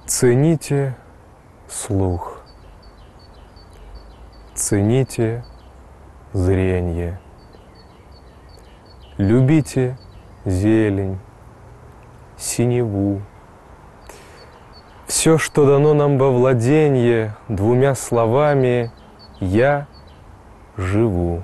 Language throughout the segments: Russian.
Цените слух, цените зрение, любите зелень, синеву. Все, что дано нам во владенье, двумя словами «я живу».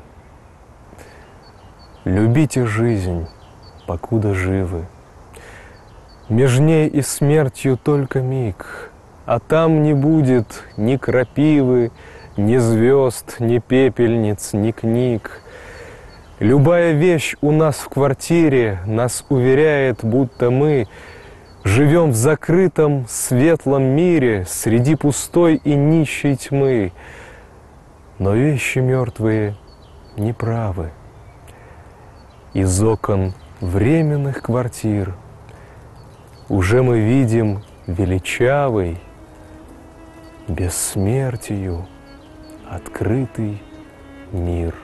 Любите жизнь, покуда живы. Меж ней и смертью только миг, а там не будет ни крапивы, ни звезд, ни пепельниц, ни книг. Любая вещь у нас в квартире нас уверяет, будто мы живем в закрытом светлом мире среди пустой и нищей тьмы. Но вещи мертвые неправы. Из окон временных квартир уже мы видим величавый, бессмертию открытый мир.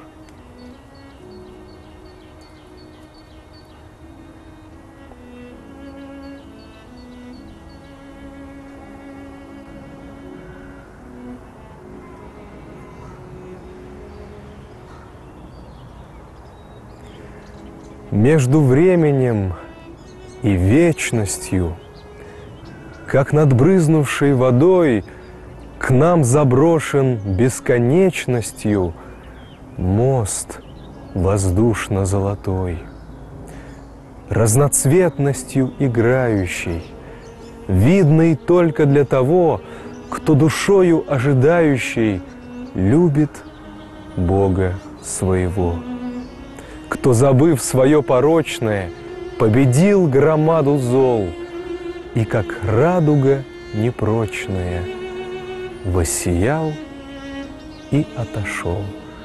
Между временем и вечностью, как над брызнувшей водой, к нам заброшен бесконечностью мост воздушно-золотой, разноцветностью играющий, видный только для того, кто душою ожидающий любит Бога своего, кто, забыв свое порочное, победил громаду зол и, как радуга непрочная, воссиял и отошел.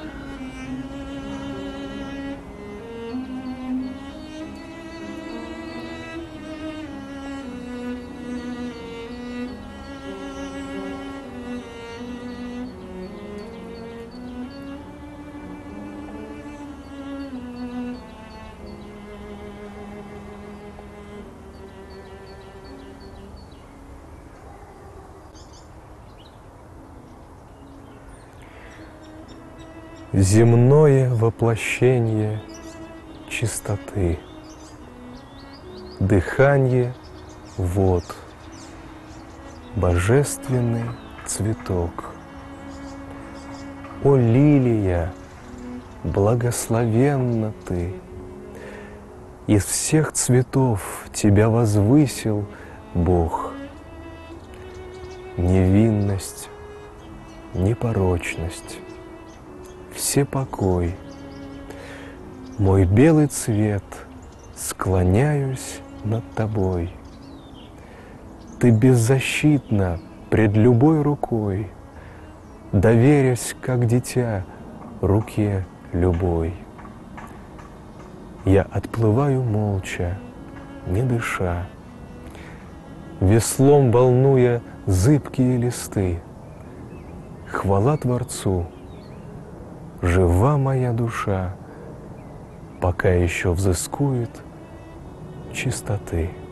Земное воплощение чистоты, дыхание вод, божественный цветок. О, лилия, благословенна ты! Из всех цветов тебя возвысил Бог. Невинность, непорочность, всепокой. Мой белый цвет, склоняюсь над тобой. Ты беззащитна пред любой рукой, доверясь, как дитя, руке любой. Я отплываю молча, не дыша, веслом волнуя зыбкие листы. Хвала Творцу, жива моя душа, пока еще взыскует чистоты.